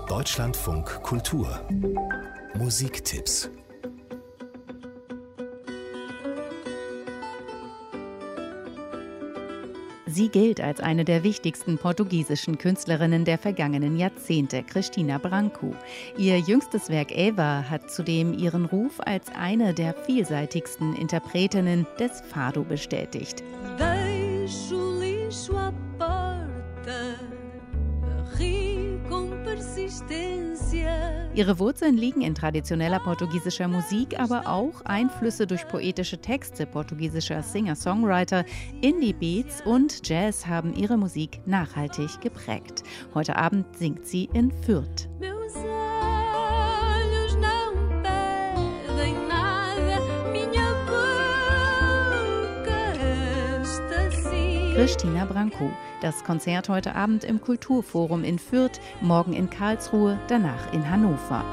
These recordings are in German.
Deutschlandfunk Kultur Musiktipps. Sie gilt als eine der wichtigsten portugiesischen Künstlerinnen der vergangenen Jahrzehnte, Cristina Branco. Ihr jüngstes Werk Eva hat zudem ihren Ruf als eine der vielseitigsten Interpretinnen des Fado bestätigt. Ihre Wurzeln liegen in traditioneller portugiesischer Musik, aber auch Einflüsse durch poetische Texte portugiesischer Singer-Songwriter, Indie-Beats und Jazz haben ihre Musik nachhaltig geprägt. Heute Abend singt sie in Fürth. Cristina Branco. Das Konzert heute Abend im Kulturforum in Fürth, morgen in Karlsruhe, danach in Hannover.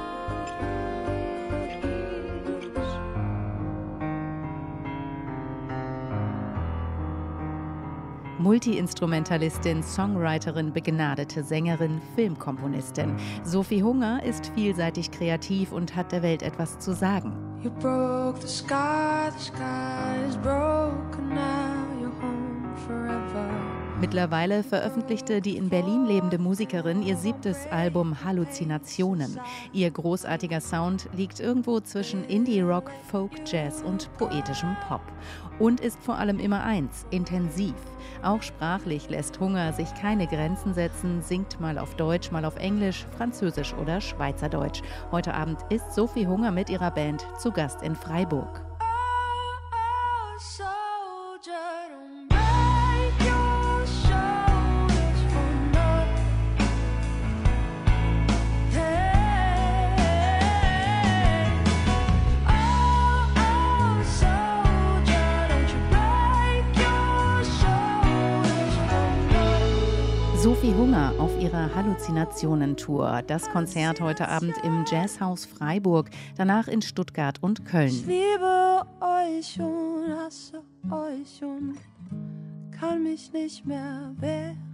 Multi-Instrumentalistin, Songwriterin, begnadete Sängerin, Filmkomponistin. Sophie Hunger ist vielseitig kreativ und hat der Welt etwas zu sagen. You broke the sky is broken now, you're home forever. Mittlerweile veröffentlichte die in Berlin lebende Musikerin ihr 7. Album Halluzinationen. Ihr großartiger Sound liegt irgendwo zwischen Indie-Rock, Folk, Jazz und poetischem Pop. Und ist vor allem immer eins: intensiv. Auch sprachlich lässt Hunger sich keine Grenzen setzen, singt mal auf Deutsch, mal auf Englisch, Französisch oder Schweizerdeutsch. Heute Abend ist Sophie Hunger mit ihrer Band zu Gast in Freiburg. Sophie Hunger auf ihrer Halluzinationen-Tour. Das Konzert heute Abend im Jazzhaus Freiburg, danach in Stuttgart und Köln. Ich liebe euch und hasse euch und kann mich nicht mehr wehren.